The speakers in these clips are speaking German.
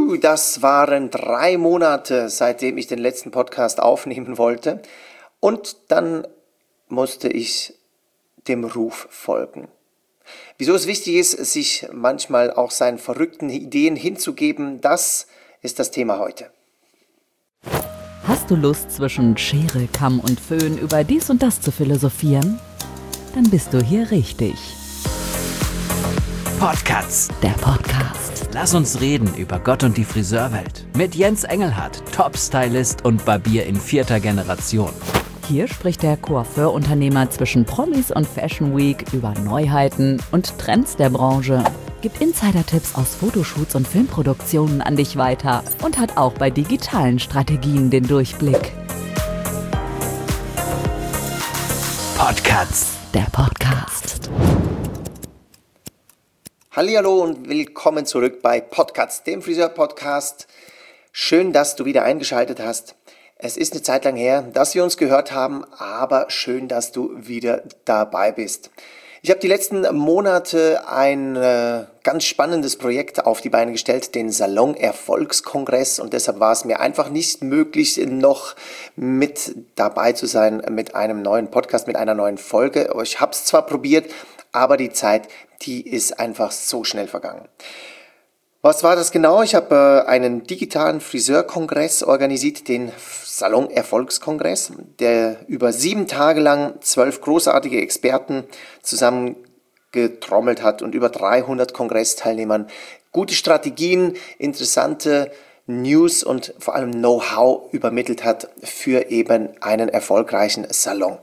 Das waren 3 Monate, seitdem ich den letzten Podcast aufnehmen wollte. Und dann musste ich dem Ruf folgen. Wieso es wichtig ist, sich manchmal auch seinen verrückten Ideen hinzugeben, das ist das Thema heute. Hast du Lust, zwischen Schere, Kamm und Föhn über dies und das zu philosophieren? Dann bist du hier richtig. Podcasts. Der Podcast. Lass uns reden über Gott und die Friseurwelt. Mit Jens Engelhardt, Top-Stylist und Barbier in 4. Generation. Hier spricht der Coiffeur-Unternehmer zwischen Promis und Fashion Week über Neuheiten und Trends der Branche, gibt Insider-Tipps aus Fotoshoots und Filmproduktionen an dich weiter und hat auch bei digitalen Strategien den Durchblick. Podcasts. Der Podcast. Hallihallo und willkommen zurück bei Podcasts, dem Friseur-Podcast. Schön, dass du wieder eingeschaltet hast. Es ist eine Zeit lang her, dass wir uns gehört haben, aber schön, dass du wieder dabei bist. Ich habe die letzten Monate ein ganz spannendes Projekt auf die Beine gestellt, den Salon Erfolgskongress, und deshalb war es mir einfach nicht möglich, noch mit dabei zu sein mit einem neuen Podcast, mit einer neuen Folge. Ich habe es zwar probiert, aber die Zeit, die ist einfach so schnell vergangen. Was war das genau? Ich habe einen digitalen Friseurkongress organisiert, den Salon Erfolgskongress, der über 7 Tage lang 12 großartige Experten zusammengetrommelt hat und über 300 Kongressteilnehmern gute Strategien, interessante News und vor allem Know-how übermittelt hat für eben einen erfolgreichen Salon.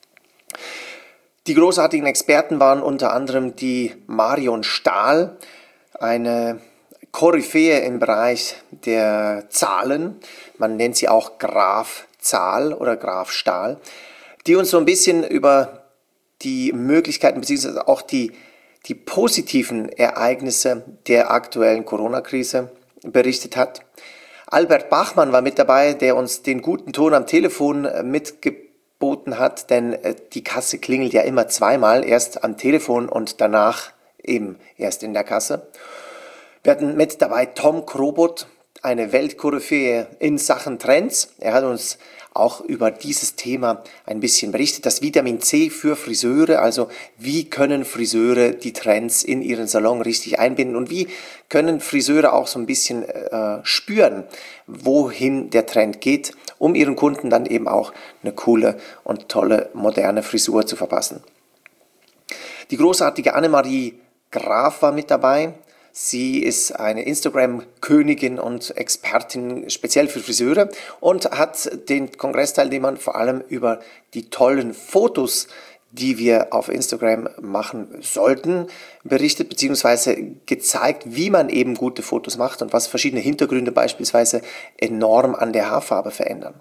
Die großartigen Experten waren unter anderem die Marion Stahl, eine Koryphäe im Bereich der Zahlen, man nennt sie auch Graf Zahl oder Graf Stahl, die uns so ein bisschen über die Möglichkeiten bzw. auch die positiven Ereignisse der aktuellen Corona-Krise berichtet hat. Albert Bachmann war mit dabei, der uns den guten Ton am Telefon mitgeboten hat, denn die Kasse klingelt ja immer zweimal, erst am Telefon und danach eben erst in der Kasse. Wir hatten mit dabei Tom Krobot, eine Weltkoryphäe in Sachen Trends. Er hat uns auch über dieses Thema ein bisschen berichtet. Das Vitamin C für Friseure, also wie können Friseure die Trends in ihren Salon richtig einbinden und wie können Friseure auch so ein bisschen spüren, wohin der Trend geht, um ihren Kunden dann eben auch eine coole und tolle moderne Frisur zu verpassen. Die großartige Annemarie Graf war mit dabei. Sie ist eine Instagram-Königin und Expertin speziell für Friseure und hat den Kongressteilnehmern vor allem über die tollen Fotos, die wir auf Instagram machen sollten, berichtet bzw. gezeigt, wie man eben gute Fotos macht und was verschiedene Hintergründe beispielsweise enorm an der Haarfarbe verändern.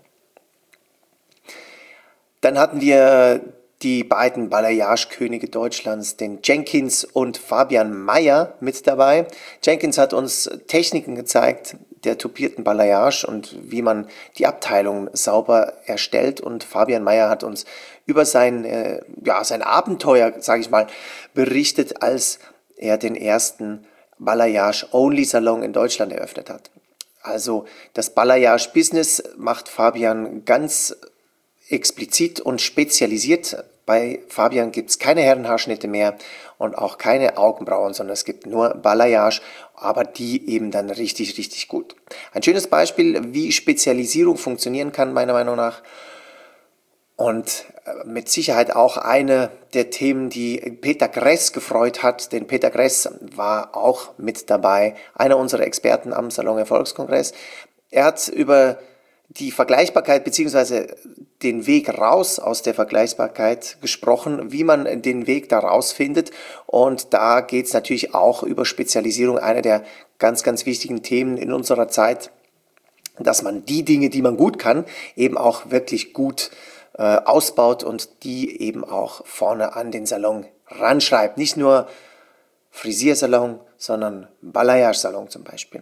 Dann hatten wir die beiden Balayage-Könige Deutschlands, den Jenkins und Fabian Mayer, mit dabei. Jenkins hat uns Techniken gezeigt der tupierten Balayage und wie man die Abteilung sauber erstellt. Und Fabian Mayer hat uns über sein Abenteuer, sage ich mal, berichtet, als er den ersten Balayage-Only-Salon in Deutschland eröffnet hat. Also das Balayage-Business macht Fabian ganz explizit und spezialisiert. Bei Fabian gibt es keine Herrenhaarschnitte mehr und auch keine Augenbrauen, sondern es gibt nur Balayage, aber die eben dann richtig, richtig gut. Ein schönes Beispiel, wie Spezialisierung funktionieren kann, meiner Meinung nach. Und mit Sicherheit auch eine der Themen, die Peter Gress gefreut hat, denn Peter Gress war auch mit dabei, einer unserer Experten am Salon Erfolgskongress. Er hat über die Vergleichbarkeit bzw. den Weg raus aus der Vergleichbarkeit gesprochen, wie man den Weg da rausfindet. Und da geht es natürlich auch über Spezialisierung, eine der ganz, ganz wichtigen Themen in unserer Zeit, dass man die Dinge, die man gut kann, eben auch wirklich gut ausbaut und die eben auch vorne an den Salon ranschreibt. Nicht nur Frisiersalon, sondern Balayage-Salon zum Beispiel.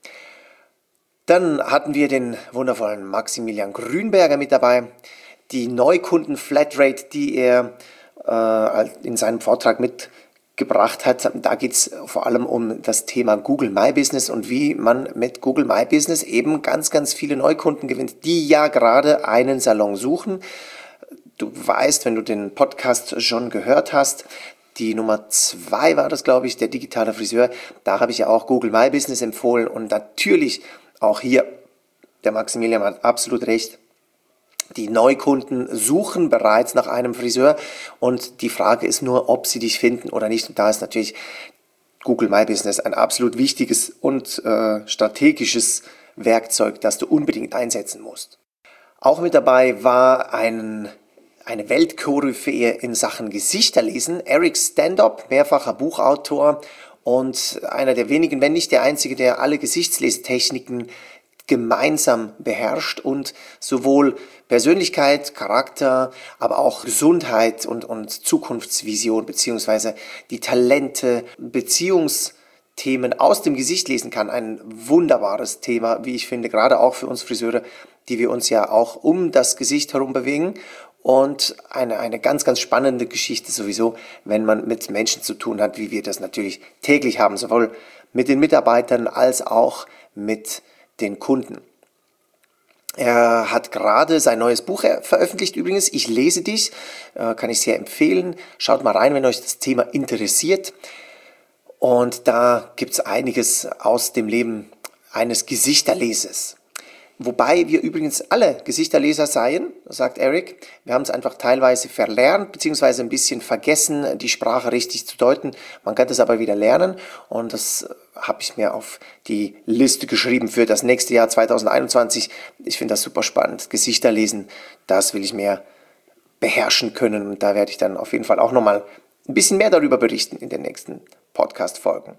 Dann hatten wir den wundervollen Maximilian Grünberger mit dabei. Die Neukunden-Flatrate, die er in seinem Vortrag gebracht hat. Da geht es vor allem um das Thema Google My Business und wie man mit Google My Business eben ganz, ganz viele Neukunden gewinnt, die ja gerade einen Salon suchen. Du weißt, wenn du den Podcast schon gehört hast, die Nummer 2 war das, glaube ich, der digitale Friseur. Da habe ich ja auch Google My Business empfohlen und natürlich auch hier, der Maximilian hat absolut recht. Die Neukunden suchen bereits nach einem Friseur und die Frage ist nur, ob sie dich finden oder nicht. Und da ist natürlich Google My Business ein absolut wichtiges und strategisches Werkzeug, das du unbedingt einsetzen musst. Auch mit dabei war eine Weltkoryphäe in Sachen Gesichterlesen, Eric Stanhope, mehrfacher Buchautor und einer der wenigen, wenn nicht der einzige, der alle Gesichtslesetechniken gemeinsam beherrscht und sowohl Persönlichkeit, Charakter, aber auch Gesundheit und Zukunftsvision beziehungsweise die Talente, Beziehungsthemen aus dem Gesicht lesen kann. Ein wunderbares Thema, wie ich finde, gerade auch für uns Friseure, die wir uns ja auch um das Gesicht herum bewegen. Und eine ganz, ganz spannende Geschichte sowieso, wenn man mit Menschen zu tun hat, wie wir das natürlich täglich haben, sowohl mit den Mitarbeitern als auch mit den Kunden. Er hat gerade sein neues Buch veröffentlicht übrigens, Ich lese dich, kann ich sehr empfehlen. Schaut mal rein, wenn euch das Thema interessiert. Und da gibt es einiges aus dem Leben eines Gesichterlesers. Wobei wir übrigens alle Gesichterleser seien, sagt Eric. Wir haben es einfach teilweise verlernt, beziehungsweise ein bisschen vergessen, die Sprache richtig zu deuten. Man kann das aber wieder lernen und das habe ich mir auf die Liste geschrieben für das nächste Jahr 2021. Ich finde das super spannend. Gesichterlesen, das will ich mehr beherrschen können und da werde ich dann auf jeden Fall auch nochmal ein bisschen mehr darüber berichten in den nächsten Podcast-Folgen.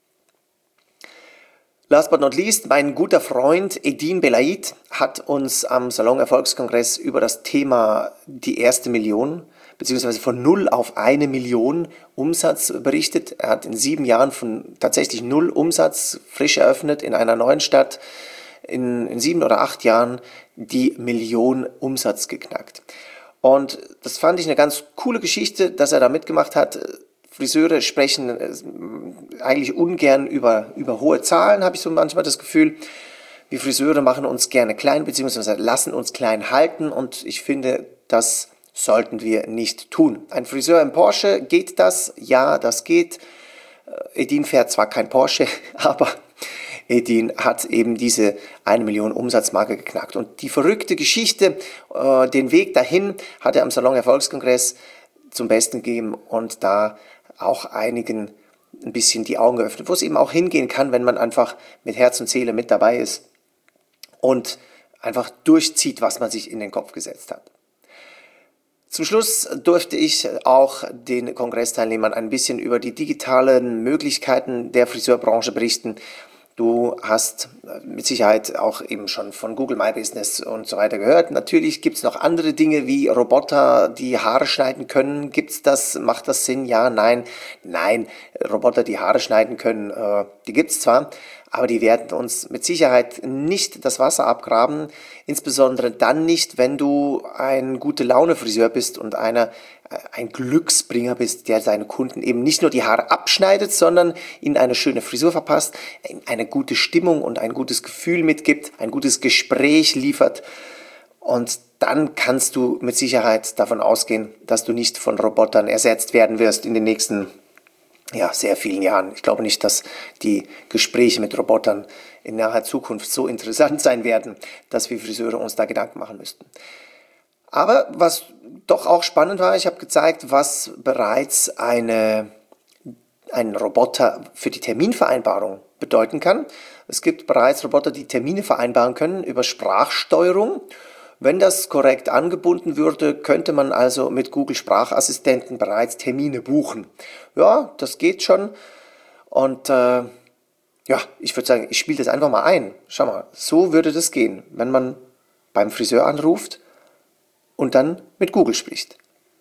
Last but not least, mein guter Freund Edin Belaid hat uns am Salon Erfolgskongress über das Thema die erste Million beziehungsweise von 0 auf 1 Million Umsatz berichtet. Er hat in 7 Jahren von tatsächlich 0 Umsatz frisch eröffnet in einer neuen Stadt, in 7 oder 8 Jahren die Million Umsatz geknackt. Und das fand ich eine ganz coole Geschichte, dass er da mitgemacht hat. Friseure sprechen eigentlich ungern über hohe Zahlen, habe ich so manchmal das Gefühl. Wir Friseure machen uns gerne klein, beziehungsweise lassen uns klein halten und ich finde, das sollten wir nicht tun. Ein Friseur im Porsche, geht das? Ja, das geht. Edin fährt zwar kein Porsche, aber Edin hat eben diese 1 Million Umsatzmarke geknackt. Und die verrückte Geschichte, den Weg dahin, hat er am Salon Erfolgskongress zum Besten gegeben und da auch einigen ein bisschen die Augen geöffnet, wo es eben auch hingehen kann, wenn man einfach mit Herz und Seele mit dabei ist und einfach durchzieht, was man sich in den Kopf gesetzt hat. Zum Schluss durfte ich auch den Kongressteilnehmern ein bisschen über die digitalen Möglichkeiten der Friseurbranche berichten. Du hast mit Sicherheit auch eben schon von Google My Business und so weiter gehört. Natürlich gibt es noch andere Dinge wie Roboter, die Haare schneiden können. Gibt's das? Macht das Sinn? Ja, nein. Nein, Roboter, die Haare schneiden können, die gibt's zwar, aber die werden uns mit Sicherheit nicht das Wasser abgraben. Insbesondere dann nicht, wenn du ein Gute-Laune-Friseur bist und ein Glücksbringer bist, der seinen Kunden eben nicht nur die Haare abschneidet, sondern ihnen eine schöne Frisur verpasst, eine gute Stimmung und ein gutes Gefühl mitgibt, ein gutes Gespräch liefert. Und dann kannst du mit Sicherheit davon ausgehen, dass du nicht von Robotern ersetzt werden wirst in den nächsten sehr vielen Jahren. Ich glaube nicht, dass die Gespräche mit Robotern in naher Zukunft so interessant sein werden, dass wir Friseure uns da Gedanken machen müssten. Aber was doch auch spannend war, ich habe gezeigt, was bereits ein Roboter für die Terminvereinbarung bedeuten kann. Es gibt bereits Roboter, die Termine vereinbaren können über Sprachsteuerung. Wenn das korrekt angebunden würde, könnte man also mit Google Sprachassistenten bereits Termine buchen. Ja, das geht schon. Und ich würde sagen, ich spiele das einfach mal ein. Schau mal, so würde das gehen, wenn man beim Friseur anruft und dann mit Google spricht.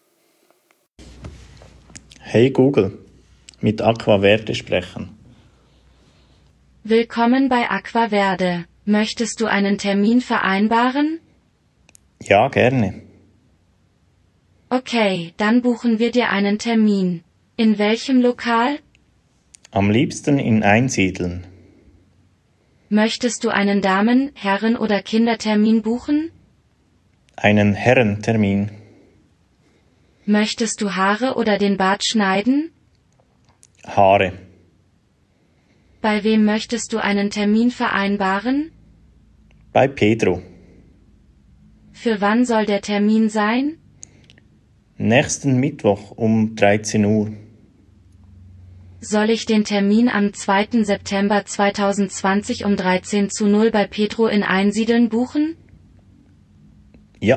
Hey Google, mit Aquaverde sprechen. Willkommen bei Aquaverde. Möchtest du einen Termin vereinbaren? Ja, gerne. Okay, dann buchen wir dir einen Termin. In welchem Lokal? Am liebsten in Einsiedeln. Möchtest du einen Damen-, Herren- oder Kindertermin buchen? Einen Herrentermin. Möchtest du Haare oder den Bart schneiden? Haare. Bei wem möchtest du einen Termin vereinbaren? Bei Pedro. Für wann soll der Termin sein? Nächsten Mittwoch um 13 Uhr. Soll ich den Termin am 2. September 2020 um 13:00 bei Pedro in Einsiedeln buchen? Ja.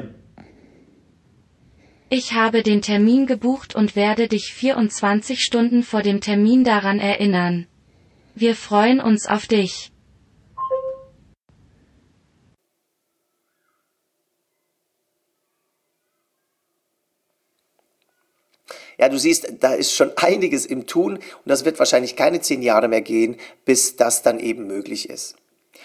Ich habe den Termin gebucht und werde dich 24 Stunden vor dem Termin daran erinnern. Wir freuen uns auf dich. Ja, du siehst, da ist schon einiges im Tun und das wird wahrscheinlich keine 10 Jahre mehr gehen, bis das dann eben möglich ist.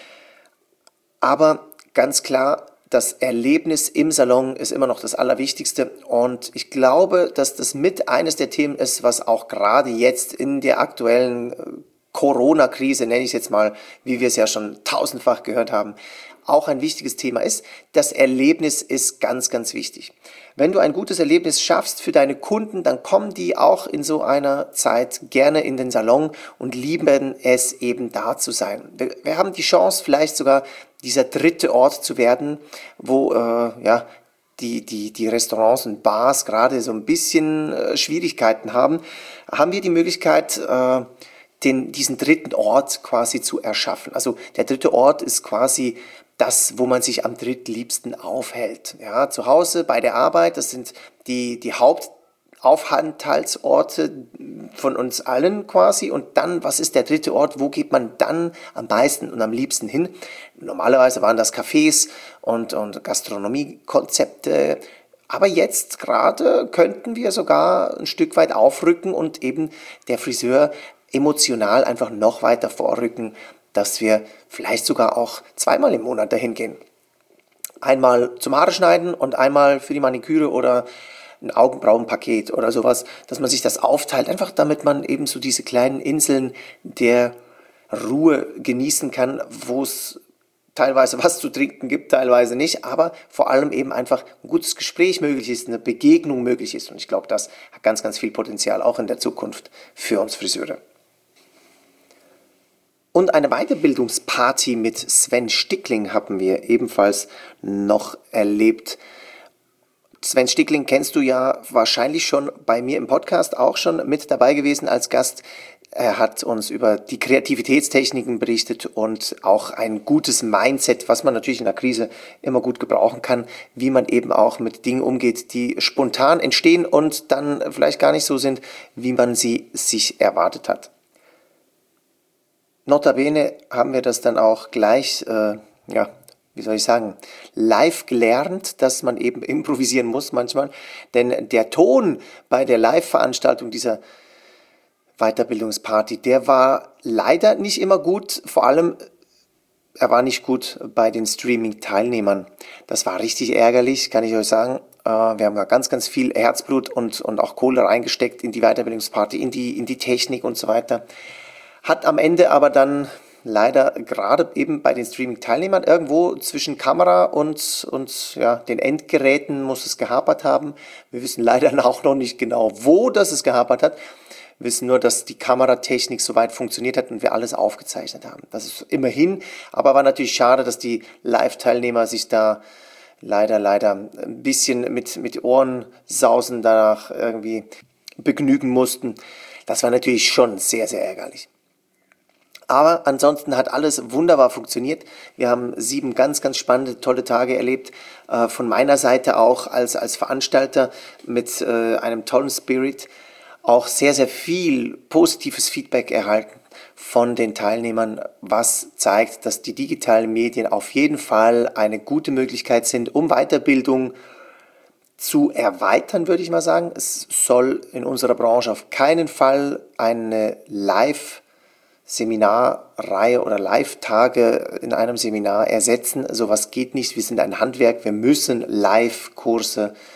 Aber ganz klar, das Erlebnis im Salon ist immer noch das Allerwichtigste und ich glaube, dass das mit eines der Themen ist, was auch gerade jetzt in der aktuellen Corona-Krise, nenne ich es jetzt mal, wie wir es ja schon tausendfach gehört haben, auch ein wichtiges Thema ist. Das Erlebnis ist ganz, ganz wichtig. Wenn du ein gutes Erlebnis schaffst für deine Kunden, dann kommen die auch in so einer Zeit gerne in den Salon und lieben es eben da zu sein. Wir haben die Chance, vielleicht sogar dieser dritte Ort zu werden, wo die Restaurants und Bars gerade so ein bisschen Schwierigkeiten haben. Haben wir die Möglichkeit, diesen dritten Ort quasi zu erschaffen. Also der dritte Ort ist quasi das, wo man sich am drittliebsten aufhält. Ja, zu Hause, bei der Arbeit, das sind die Hauptaufenthaltsorte von uns allen quasi. Und dann, was ist der dritte Ort? Wo geht man dann am meisten und am liebsten hin? Normalerweise waren das Cafés und Gastronomiekonzepte. Aber jetzt gerade könnten wir sogar ein Stück weit aufrücken und eben der Friseur emotional einfach noch weiter vorrücken, dass wir vielleicht sogar auch 2-mal im Monat dahin gehen. Einmal zum Haare schneiden und einmal für die Maniküre oder ein Augenbrauenpaket oder sowas, dass man sich das aufteilt, einfach damit man eben so diese kleinen Inseln der Ruhe genießen kann, wo es teilweise was zu trinken gibt, teilweise nicht, aber vor allem eben einfach ein gutes Gespräch möglich ist, eine Begegnung möglich ist und ich glaube, das hat ganz, ganz viel Potenzial auch in der Zukunft für uns Friseure. Und eine Weiterbildungsparty mit Sven Stickling haben wir ebenfalls noch erlebt. Sven Stickling kennst du ja wahrscheinlich schon bei mir im Podcast auch schon mit dabei gewesen als Gast. Er hat uns über die Kreativitätstechniken berichtet und auch ein gutes Mindset, was man natürlich in der Krise immer gut gebrauchen kann, wie man eben auch mit Dingen umgeht, die spontan entstehen und dann vielleicht gar nicht so sind, wie man sie sich erwartet hat. Notabene haben wir das dann auch gleich, live gelernt, dass man eben improvisieren muss manchmal. Denn der Ton bei der Live-Veranstaltung dieser Weiterbildungsparty, der war leider nicht immer gut. Vor allem, er war nicht gut bei den Streaming-Teilnehmern. Das war richtig ärgerlich, kann ich euch sagen. Wir haben ja ganz, ganz viel Herzblut und auch Kohle reingesteckt in die Weiterbildungsparty, in die Technik und so weiter. Hat am Ende aber dann leider gerade eben bei den Streaming-Teilnehmern irgendwo zwischen Kamera und den Endgeräten muss es gehapert haben. Wir wissen leider auch noch nicht genau, wo das es gehapert hat. Wir wissen nur, dass die Kameratechnik soweit funktioniert hat und wir alles aufgezeichnet haben. Das ist immerhin, aber war natürlich schade, dass die Live-Teilnehmer sich da leider ein bisschen mit Ohrensausen danach irgendwie begnügen mussten. Das war natürlich schon sehr, sehr ärgerlich. Aber ansonsten hat alles wunderbar funktioniert. Wir haben 7 ganz, ganz spannende, tolle Tage erlebt. Von meiner Seite auch als Veranstalter mit einem tollen Spirit. Auch sehr, sehr viel positives Feedback erhalten von den Teilnehmern, was zeigt, dass die digitalen Medien auf jeden Fall eine gute Möglichkeit sind, um Weiterbildung zu erweitern, würde ich mal sagen. Es soll in unserer Branche auf keinen Fall eine Live-Seminarreihe oder Live-Tage in einem Seminar ersetzen. Sowas geht nicht. Wir sind ein Handwerk. Wir müssen Live-Kurse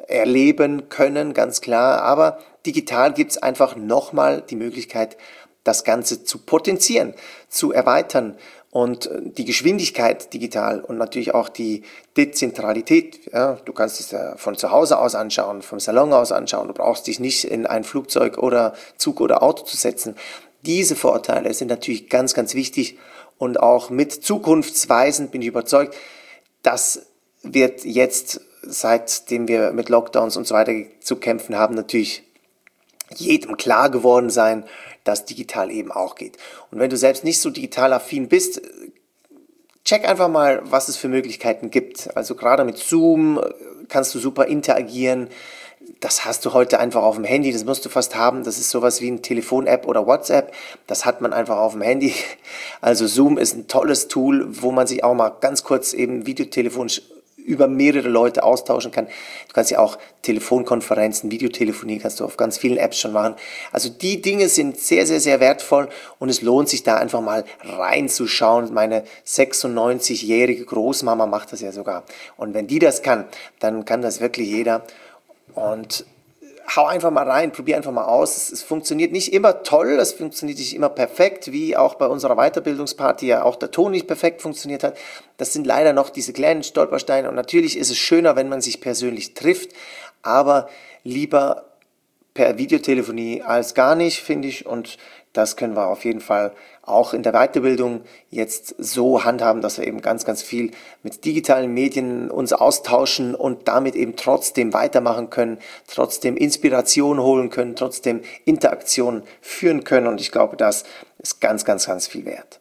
erleben können, ganz klar. Aber digital gibt es einfach nochmal die Möglichkeit, das Ganze zu potenzieren, zu erweitern und die Geschwindigkeit digital und natürlich auch die Dezentralität. Ja, du kannst es ja von zu Hause aus anschauen, vom Salon aus anschauen. Du brauchst dich nicht in ein Flugzeug oder Zug oder Auto zu setzen. Diese Vorteile sind natürlich ganz, ganz wichtig und auch mit zukunftsweisend bin ich überzeugt, das wird jetzt, seitdem wir mit Lockdowns und so weiter zu kämpfen haben, natürlich jedem klar geworden sein, dass digital eben auch geht. Und wenn du selbst nicht so digital affin bist, check einfach mal, was es für Möglichkeiten gibt. Also gerade mit Zoom kannst du super interagieren. Das hast du heute einfach auf dem Handy, das musst du fast haben. Das ist sowas wie eine Telefon-App oder WhatsApp. Das hat man einfach auf dem Handy. Also Zoom ist ein tolles Tool, wo man sich auch mal ganz kurz eben videotelefonisch über mehrere Leute austauschen kann. Du kannst ja auch Telefonkonferenzen, Videotelefonie kannst du auf ganz vielen Apps schon machen. Also die Dinge sind sehr, sehr, sehr wertvoll und es lohnt sich da einfach mal reinzuschauen. Meine 96-jährige Großmama macht das ja sogar. Und wenn die das kann, dann kann das wirklich jeder. Und hau einfach mal rein, probier einfach mal aus. Es funktioniert nicht immer toll, es funktioniert nicht immer perfekt, wie auch bei unserer Weiterbildungsparty ja auch der Ton nicht perfekt funktioniert hat. Das sind leider noch diese kleinen Stolpersteine und natürlich ist es schöner, wenn man sich persönlich trifft, aber lieber per Videotelefonie als gar nicht, finde ich, und das können wir auf jeden Fall auch in der Weiterbildung jetzt so handhaben, dass wir eben ganz, ganz viel mit digitalen Medien uns austauschen und damit eben trotzdem weitermachen können, trotzdem Inspiration holen können, trotzdem Interaktion führen können und ich glaube, das ist ganz, ganz, ganz viel wert.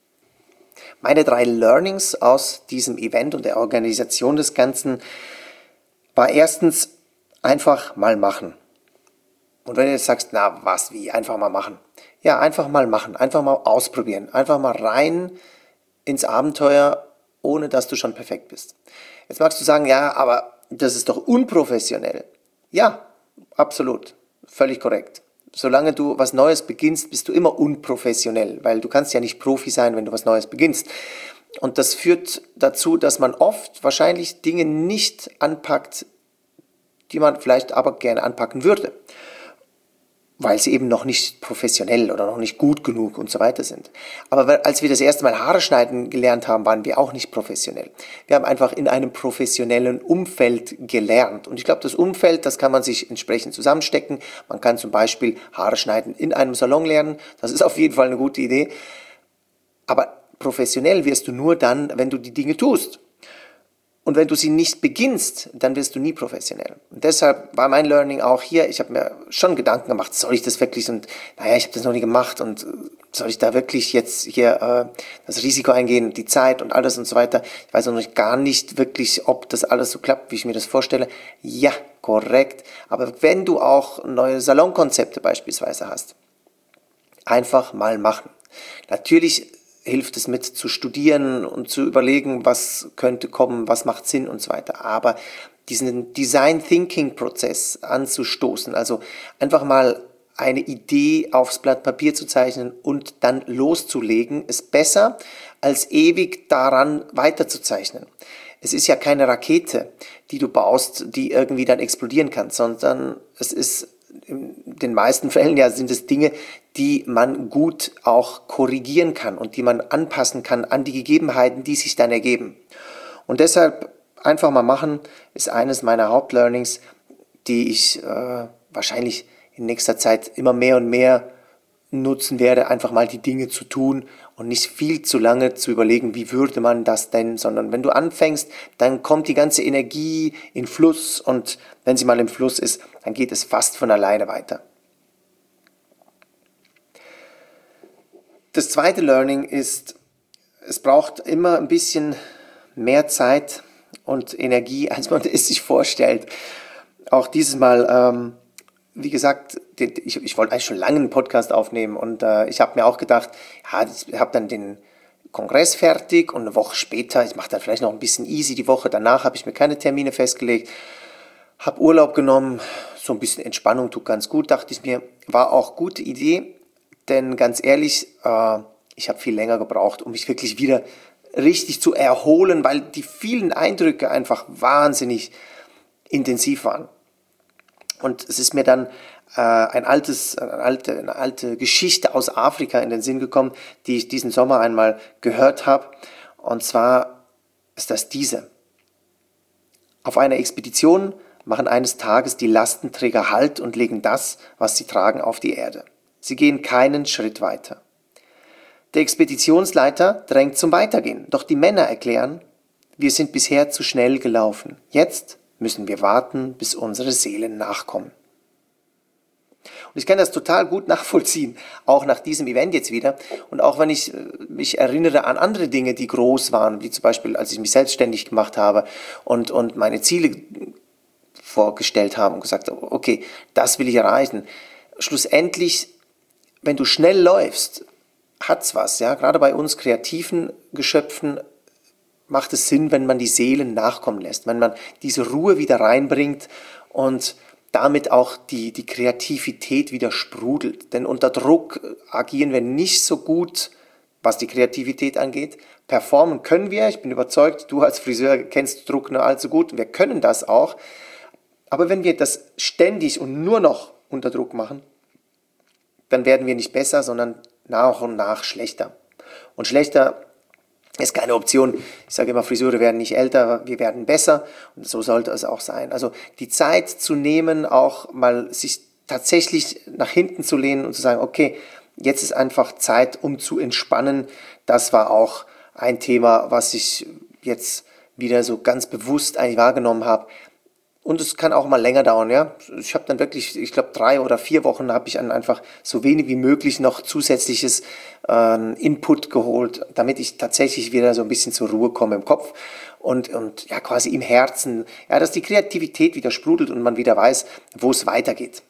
Meine 3 Learnings aus diesem Event und der Organisation des Ganzen war erstens einfach mal machen. Und wenn du jetzt sagst, na was, wie, einfach mal machen. Ja, einfach mal machen, einfach mal ausprobieren, einfach mal rein ins Abenteuer, ohne dass du schon perfekt bist. Jetzt magst du sagen, ja, aber das ist doch unprofessionell. Ja, absolut, völlig korrekt. Solange du was Neues beginnst, bist du immer unprofessionell, weil du kannst ja nicht Profi sein, wenn du was Neues beginnst. Und das führt dazu, dass man oft wahrscheinlich Dinge nicht anpackt, die man vielleicht aber gerne anpacken würde, weil sie eben noch nicht professionell oder noch nicht gut genug und so weiter sind. Aber als wir das erste Mal Haare schneiden gelernt haben, waren wir auch nicht professionell. Wir haben einfach in einem professionellen Umfeld gelernt. Und ich glaube, das Umfeld, das kann man sich entsprechend zusammenstecken. Man kann zum Beispiel Haare schneiden in einem Salon lernen. Das ist auf jeden Fall eine gute Idee. Aber professionell wirst du nur dann, wenn du die Dinge tust. Und wenn du sie nicht beginnst, dann wirst du nie professionell. Und deshalb war mein Learning auch hier, ich habe mir schon Gedanken gemacht, soll ich das wirklich, und naja, ich habe das noch nie gemacht und soll ich da wirklich jetzt hier das Risiko eingehen, die Zeit und alles und so weiter. Ich weiß noch gar nicht wirklich, ob das alles so klappt, wie ich mir das vorstelle. Ja, korrekt. Aber wenn du auch neue Salonkonzepte beispielsweise hast, einfach mal machen. Natürlich hilft es mit zu studieren und zu überlegen, was könnte kommen, was macht Sinn und so weiter. Aber diesen Design-Thinking-Prozess anzustoßen, also einfach mal eine Idee aufs Blatt Papier zu zeichnen und dann loszulegen, ist besser, als ewig daran weiterzuzeichnen. Es ist ja keine Rakete, die du baust, die irgendwie dann explodieren kann, sondern es ist in den meisten Fällen ja sind es Dinge, die man gut auch korrigieren kann und die man anpassen kann an die Gegebenheiten, die sich dann ergeben. Und deshalb einfach mal machen ist eines meiner Hauptlearnings, die ich wahrscheinlich in nächster Zeit immer mehr und mehr nutzen werde, einfach mal die Dinge zu tun und nicht viel zu lange zu überlegen, wie würde man das denn, sondern wenn du anfängst, dann kommt die ganze Energie in Fluss und wenn sie mal im Fluss ist, dann geht es fast von alleine weiter. Das zweite Learning ist, es braucht immer ein bisschen mehr Zeit und Energie, als man es sich vorstellt. Auch dieses Mal, wie gesagt, ich wollte eigentlich schon lange einen Podcast aufnehmen und ich habe mir auch gedacht, ja, ich habe dann den Kongress fertig und eine Woche später, ich mache dann vielleicht noch ein bisschen easy die Woche, danach habe ich mir keine Termine festgelegt, habe Urlaub genommen, so ein bisschen Entspannung tut ganz gut, dachte ich mir, war auch gute Idee, denn ganz ehrlich, ich habe viel länger gebraucht, um mich wirklich wieder richtig zu erholen, weil die vielen Eindrücke einfach wahnsinnig intensiv waren. Und es ist mir dann eine alte Geschichte aus Afrika in den Sinn gekommen, die ich diesen Sommer einmal gehört habe. Und zwar ist das diese. Auf einer Expedition machen eines Tages die Lastenträger Halt und legen das, was sie tragen, auf die Erde. Sie gehen keinen Schritt weiter. Der Expeditionsleiter drängt zum Weitergehen, doch die Männer erklären, wir sind bisher zu schnell gelaufen. Jetzt müssen wir warten, bis unsere Seelen nachkommen. Und ich kann das total gut nachvollziehen, auch nach diesem Event jetzt wieder. Und auch wenn ich mich erinnere an andere Dinge, die groß waren, wie zum Beispiel, als ich mich selbstständig gemacht habe und meine Ziele vorgestellt habe und gesagt habe, okay, das will ich erreichen. Schlussendlich, wenn du schnell läufst, hat's was, ja. Gerade bei uns kreativen Geschöpfen macht es Sinn, wenn man die Seelen nachkommen lässt, wenn man diese Ruhe wieder reinbringt und damit auch die Kreativität wieder sprudelt. Denn unter Druck agieren wir nicht so gut, was die Kreativität angeht. Performen können wir, ich bin überzeugt, du als Friseur kennst Druck nur allzu gut, wir können das auch. Aber wenn wir das ständig und nur noch unter Druck machen, dann werden wir nicht besser, sondern nach und nach schlechter. Und schlechter ist keine Option. Ich sage immer, Friseure werden nicht älter, wir werden besser. Und so sollte es auch sein. Also die Zeit zu nehmen, auch mal sich tatsächlich nach hinten zu lehnen und zu sagen, okay, jetzt ist einfach Zeit, um zu entspannen. Das war auch ein Thema, was ich jetzt wieder so ganz bewusst eigentlich wahrgenommen habe. Und es kann auch mal länger dauern, ja. Ich habe dann wirklich, ich glaube 3 oder 4 Wochen habe ich dann einfach so wenig wie möglich noch zusätzliches Input geholt, damit ich tatsächlich wieder so ein bisschen zur Ruhe komme im Kopf und ja quasi im Herzen, ja, dass die Kreativität wieder sprudelt und man wieder weiß, wo es weitergeht.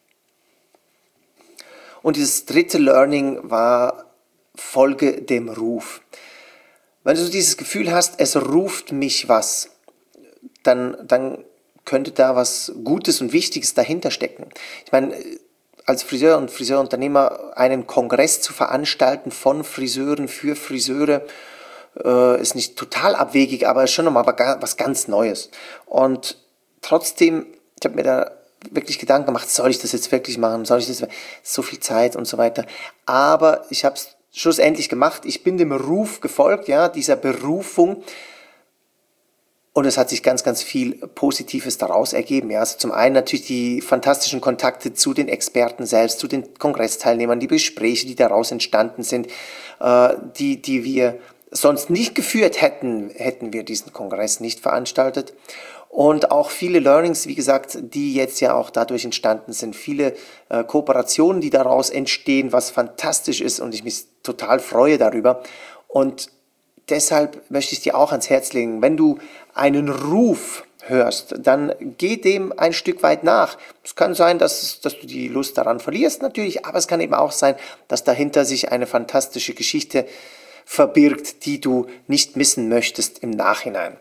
Und dieses dritte Learning war, folge dem Ruf. Wenn du so dieses Gefühl hast, es ruft mich was, dann könnte da was Gutes und Wichtiges dahinter stecken. Ich meine, als Friseur und Friseurunternehmer einen Kongress zu veranstalten von Friseuren für Friseure ist nicht total abwegig, aber ist schon nochmal was ganz Neues. Und trotzdem, ich habe mir da wirklich Gedanken gemacht, soll ich das jetzt wirklich machen, so viel Zeit und so weiter. Aber ich habe es schlussendlich gemacht. Ich bin dem Ruf gefolgt, ja, dieser Berufung. Und es hat sich ganz, ganz viel Positives daraus ergeben. Ja, also zum einen natürlich die fantastischen Kontakte zu den Experten selbst, zu den Kongressteilnehmern, die Gespräche, die daraus entstanden sind, die wir sonst nicht geführt hätten wir diesen Kongress nicht veranstaltet. Und auch viele Learnings, wie gesagt, die jetzt ja auch dadurch entstanden sind. Viele Kooperationen, die daraus entstehen, was fantastisch ist und ich mich total freue darüber. Und deshalb möchte ich dir auch ans Herz legen, wenn du einen Ruf hörst, dann geh dem ein Stück weit nach. Es kann sein, dass du die Lust daran verlierst natürlich, aber es kann eben auch sein, dass dahinter sich eine fantastische Geschichte verbirgt, die du nicht missen möchtest im Nachhinein.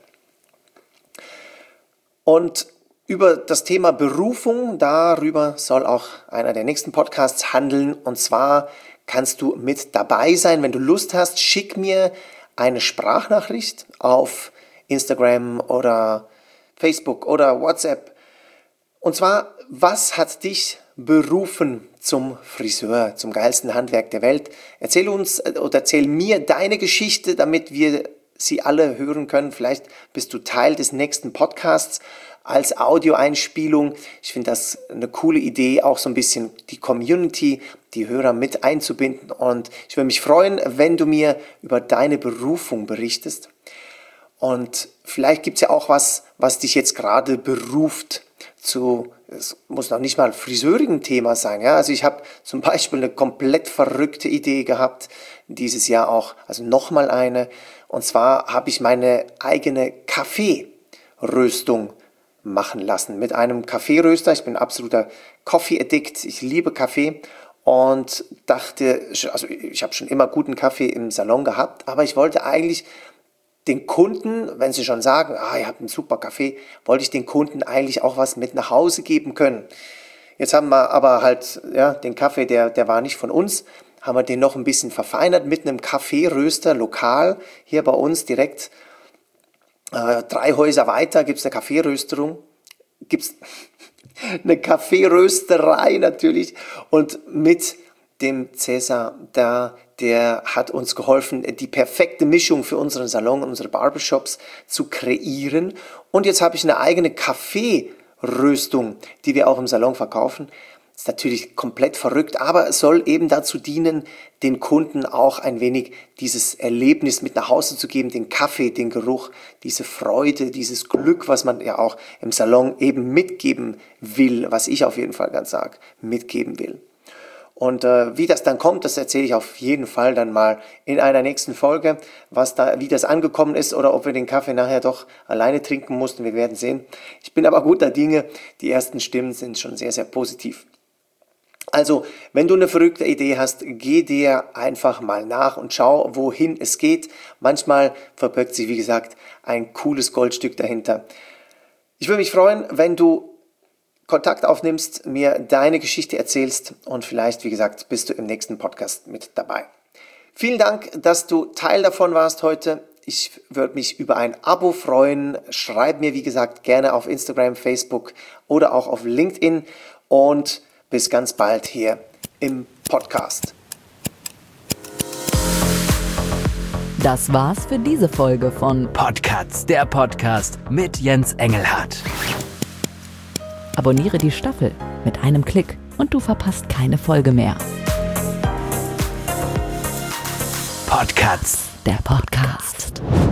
Und über das Thema Berufung, darüber soll auch einer der nächsten Podcasts handeln. Und zwar kannst du mit dabei sein, wenn du Lust hast, schick mir eine Sprachnachricht auf Instagram oder Facebook oder WhatsApp. Und zwar, was hat dich berufen zum Friseur, zum geilsten Handwerk der Welt? Erzähl uns oder erzähl mir deine Geschichte, damit wir sie alle hören können. Vielleicht bist du Teil des nächsten Podcasts als Audioeinspielung. Ich finde das eine coole Idee, auch so ein bisschen die Community, die Hörer mit einzubinden. Und ich würde mich freuen, wenn du mir über deine Berufung berichtest. Und vielleicht gibt es ja auch was dich jetzt gerade beruft es muss noch nicht mal ein Friseurigen-Thema sein. Ja? Also ich habe zum Beispiel eine komplett verrückte Idee gehabt, dieses Jahr auch, also nochmal eine. Und zwar habe ich meine eigene Kaffeeröstung machen lassen mit einem Kaffeeröster. Ich bin ein absoluter Coffee-Addict, ich liebe Kaffee. Und dachte, also ich habe schon immer guten Kaffee im Salon gehabt, aber ich wollte eigentlich den Kunden, wenn sie schon sagen, ihr habt einen super Kaffee, wollte ich den Kunden eigentlich auch was mit nach Hause geben können. Jetzt haben wir aber halt, ja, den Kaffee, der war nicht von uns, haben wir den noch ein bisschen verfeinert mit einem Kaffeeröster lokal. Hier bei uns direkt 3 Häuser weiter gibt es eine Kaffeerösterung. gibt's eine Kaffeerösterei natürlich und mit dem Cäsar da, der hat uns geholfen, die perfekte Mischung für unseren Salon, unsere Barbershops zu kreieren. Und jetzt habe ich eine eigene Kaffeeröstung, die wir auch im Salon verkaufen. Ist natürlich komplett verrückt, aber es soll eben dazu dienen, den Kunden auch ein wenig dieses Erlebnis mit nach Hause zu geben, den Kaffee, den Geruch, diese Freude, dieses Glück, was man ja auch im Salon eben mitgeben will, was ich auf jeden Fall ganz arg mitgeben will. Und wie das dann kommt, das erzähle ich auf jeden Fall dann mal in einer nächsten Folge, wie das angekommen ist oder ob wir den Kaffee nachher doch alleine trinken mussten. Wir werden sehen. Ich bin aber guter Dinge. Die ersten Stimmen sind schon sehr, sehr positiv. Also, wenn du eine verrückte Idee hast, geh dir einfach mal nach und schau, wohin es geht. Manchmal verbirgt sich, wie gesagt, ein cooles Goldstück dahinter. Ich würde mich freuen, wenn du Kontakt aufnimmst, mir deine Geschichte erzählst und vielleicht, wie gesagt, bist du im nächsten Podcast mit dabei. Vielen Dank, dass du Teil davon warst heute. Ich würde mich über ein Abo freuen. Schreib mir, wie gesagt, gerne auf Instagram, Facebook oder auch auf LinkedIn und bis ganz bald hier im Podcast. Das war's für diese Folge von Podcasts, der Podcast mit Jens Engelhardt. Abonniere die Staffel mit einem Klick und du verpasst keine Folge mehr. Podcasts, Der Podcast.